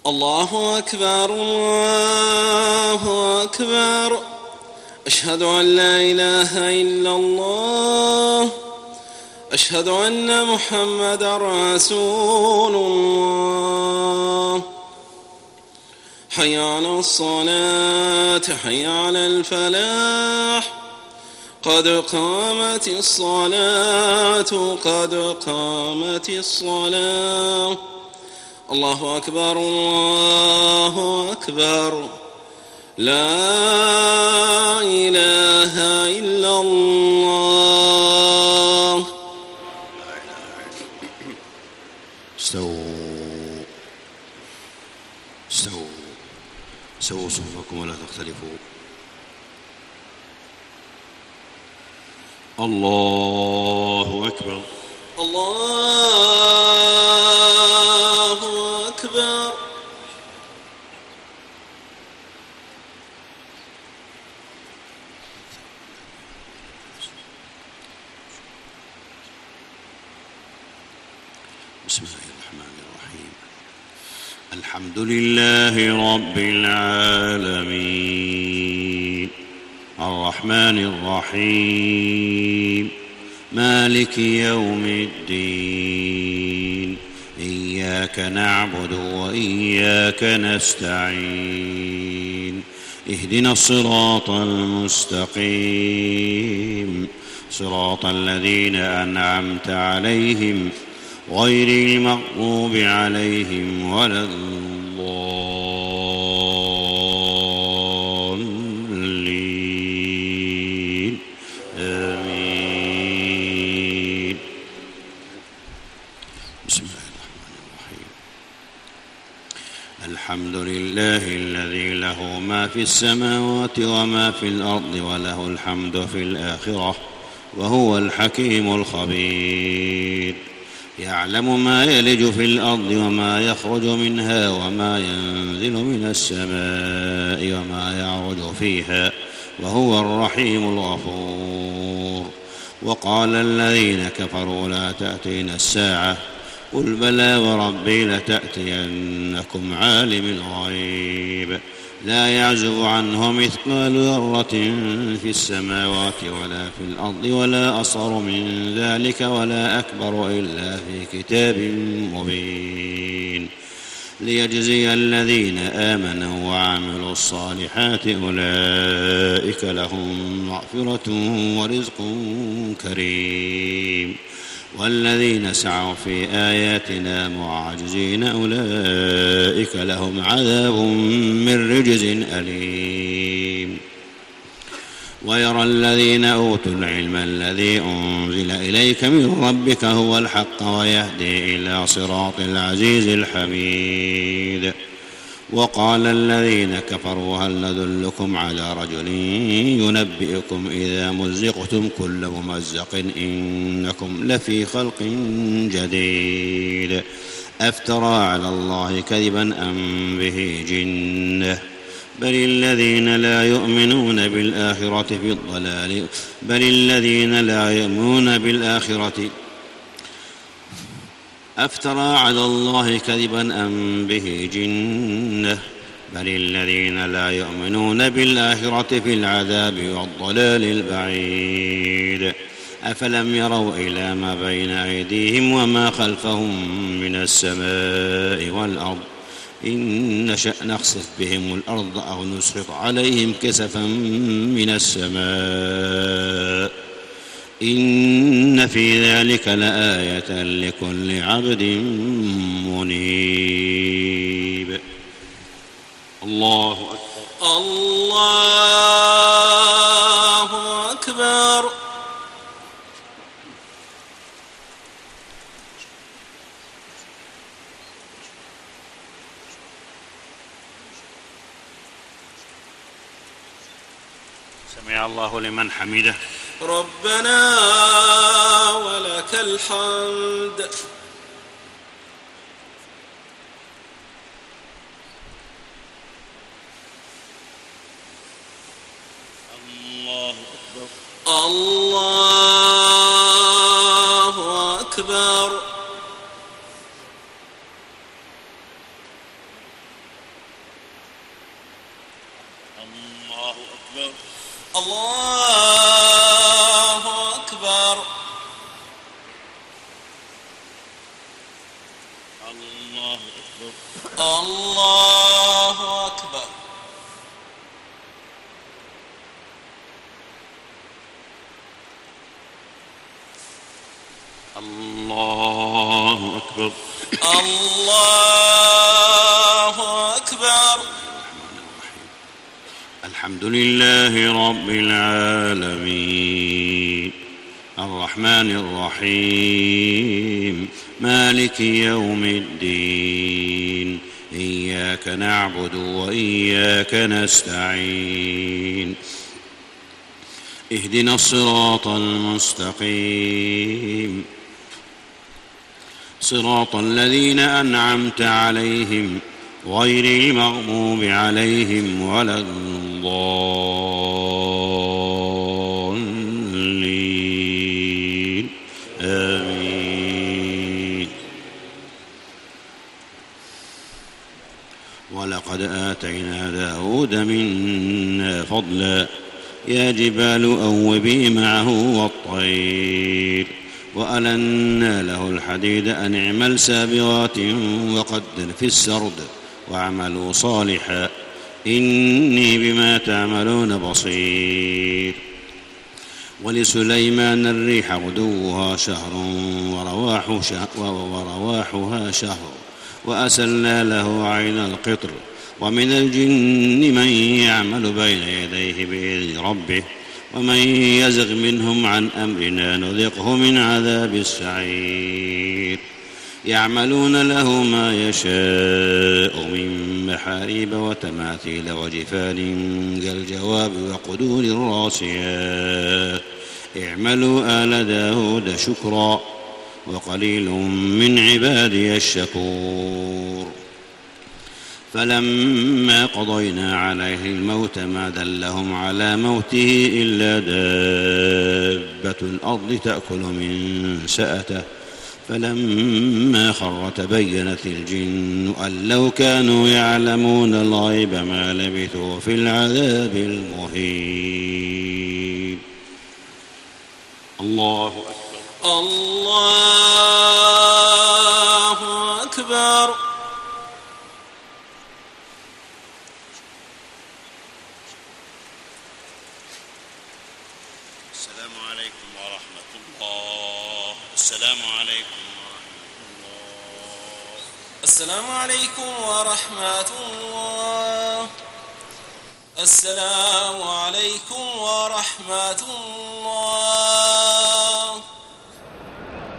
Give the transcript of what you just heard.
الله أكبر الله أكبر. أشهد أن لا إله إلا الله. أشهد أن محمدا رسول الله. حي على الصلاة حي على الفلاح. قد قامت الصلاة قد قامت الصلاة. الله أكبر الله أكبر. لا إله إلا الله. استووا صفوفكم ولا تختلفوا. الله أكبر الله أكبر. بسم الله الرحمن الرحيم. الحمد لله رب العالمين الرحمن الرحيم مالك يوم الدين. إياك نعبد وإياك نستعين. اهدنا الصراط المستقيم صراط الذين أنعمت عليهم غير المغضوب عليهم ولا الضالين آمين. بسم الله الرحمن الرحيم. الحمد لله الذي له ما في السماوات وما في الأرض وله الحمد في الآخرة وهو الحكيم الخبير. يعلم ما يلج في الأرض وما يخرج منها وما ينزل من السماء وما يعرج فيها وهو الرحيم الغفور. وقال الذين كفروا لا تأتينا الساعة قل بلى وربي لتأتينكم عالم الغيب لا يعزب عنه مثقال ذرة في السماوات ولا في الأرض ولا أصغر من ذلك ولا أكبر إلا في كتاب مبين ليجزي الذين آمنوا وعملوا الصالحات أولئك لهم مغفرة ورزق كريم. والذين سعوا في آياتنا معاجزين أولئك لهم عذاب من رجز أليم. ويرى الذين أوتوا العلم الذي أنزل إليك من ربك هو الحق ويهدي إلى صراط العزيز الحميد. وقال الذين كفروا هل ندلكم على رجل ينبئكم إذا مزقتم كل ممزق إنكم لفي خلق جديد أفترى على الله كذبا أم به جنة بل الذين لا يؤمنون بالآخرة في الضلال بل الذين لا يؤمنون بالآخرة أفترى على الله كذبا أم به جنة بل الذين لا يؤمنون بالآخرة في العذاب والضلال البعيد. أفلم يروا إلى ما بين أيديهم وما خلفهم من السماء والأرض إن نشأ نخسف بهم الأرض أو نسقط عليهم كسفا من السماء إن في ذلك لآية لكل عبد منيب. الله أكبر الله أكبر. سمع الله لمن حمده. ربنا ولك الحمد. الله أكبر الله أكبر. الله أكبر الله أكبر الله أكبر الله أكبر الله أكبر الله أكبر. الحمد لله رب العالمين الرحمن الرحيم مالك يوم الدين إياك نعبد وإياك نستعين اهدنا الصراط المستقيم صراط الذين أنعمت عليهم غير المغضوب عليهم ولا الضالين آمين. ولقد آتينا داود منا فضلا يا جبال أوبي معه والطير وألنا له الحديد أن اعمل سابغات وقدر في السرد واعملوا صالحا إني بما تعملون بصير. ولسليمان الريح غدوها شهر ورواحها شهر وأسلنا له عين القطر ومن الجن من يعمل بين يديه بإذن ربه ومن يزغ منهم عن أمرنا نذقه من عذاب السعير. يعملون له ما يشاء من محاريب وتماثيل وجفان كالجواب وقدور الراسيات اعملوا آل داود شكرا وقليل من عبادي الشكور. فلما قضينا عليه الموت ما دلهم على موته إلا دابة الأرض تأكل من سأته فلما خر تبينت الجن أن لو كانوا يعلمون الغيب ما لبثوا في العذاب المهين. الله أكبر الله أكبر. السلام عليكم ورحمة الله. السلام عليكم ورحمة الله. السلام عليكم ورحمة الله. السلام عليكم ورحمة الله.